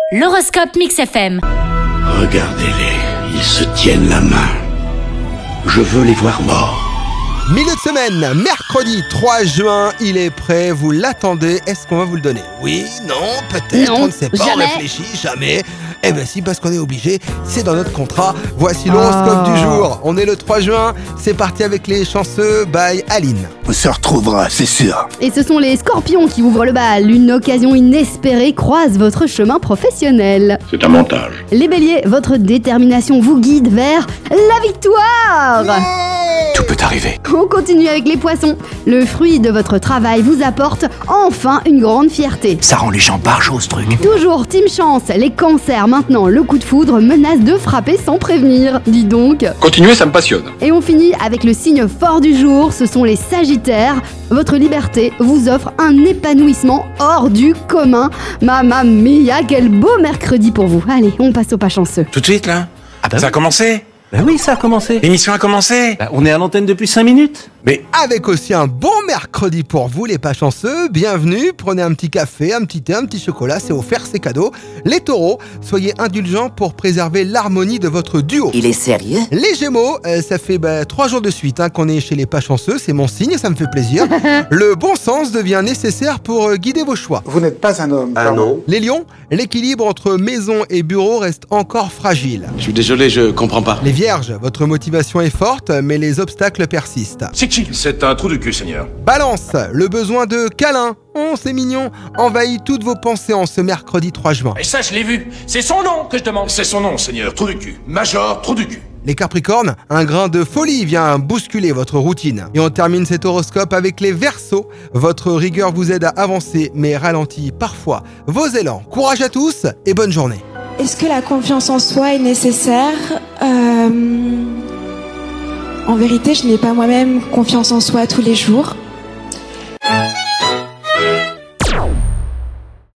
L'horoscope Mix FM. Regardez-les, ils se tiennent la main. Je veux les voir morts. Milieu de semaine, mercredi 3 juin, il est prêt, vous l'attendez, est-ce qu'on va vous le donner? Oui, non, peut-être, Non, on ne sait pas, jamais. on réfléchit, jamais. Eh ben si, parce qu'on est obligé, c'est dans notre contrat. Voici l'horoscope du jour, on est le 3 juin, c'est parti avec les chanceux, by Aline. On se retrouvera, c'est sûr. Et ce sont les scorpions qui ouvrent le bal. Une occasion inespérée croise votre chemin professionnel. C'est un montage. Les béliers, votre détermination vous guide vers la victoire. Tout peut arriver. On continue avec les poissons. Le fruit de votre travail vous apporte enfin une grande fierté. Ça rend les gens barjots, ce truc. Toujours team chance, les cancers maintenant, le coup de foudre menace de frapper sans prévenir. Dis donc. Continuez, ça me passionne. Et on finit avec le signe fort du jour, ce sont les sagittaires. Votre liberté vous offre un épanouissement hors du commun. Mamma mia, quel beau mercredi pour vous. Allez, on passe au pas chanceux. Tout de suite, là Ça a commencé. Ben oui, ça a commencé. L'émission a commencé. On est à l'antenne depuis 5 minutes. Mais Avec aussi un bon mercredi pour vous les pas chanceux, bienvenue, prenez un petit café, un petit thé, un petit chocolat, c'est offert, c'est cadeau. Les taureaux, soyez indulgents pour préserver l'harmonie de votre duo. Il est sérieux? Les Gémeaux, ça fait 3 jours de suite qu'on est chez les pas chanceux, c'est mon signe, ça me fait plaisir. Le bon sens devient nécessaire pour guider vos choix. Vous n'êtes pas un homme. Ah non? Les lions, l'équilibre entre maison et bureau reste encore fragile. je suis désolé, je comprends pas. Les vierges, votre motivation est forte, mais les obstacles persistent. C'est un trou du cul, Seigneur. Balance, le besoin de câlin, c'est mignon, envahit toutes vos pensées en ce mercredi 3 juin. Et ça, je l'ai vu. C'est son nom que je demande. C'est son nom, Seigneur. Trou du cul. Major, trou du cul. Les Capricornes, un grain de folie vient bousculer votre routine. Et on termine cet horoscope avec les Verseaux. Votre rigueur vous aide à avancer, mais ralentit parfois vos élans. Courage à tous et bonne journée. Est-ce que la confiance en soi est nécessaire? En vérité, je n'ai pas moi-même confiance en soi tous les jours.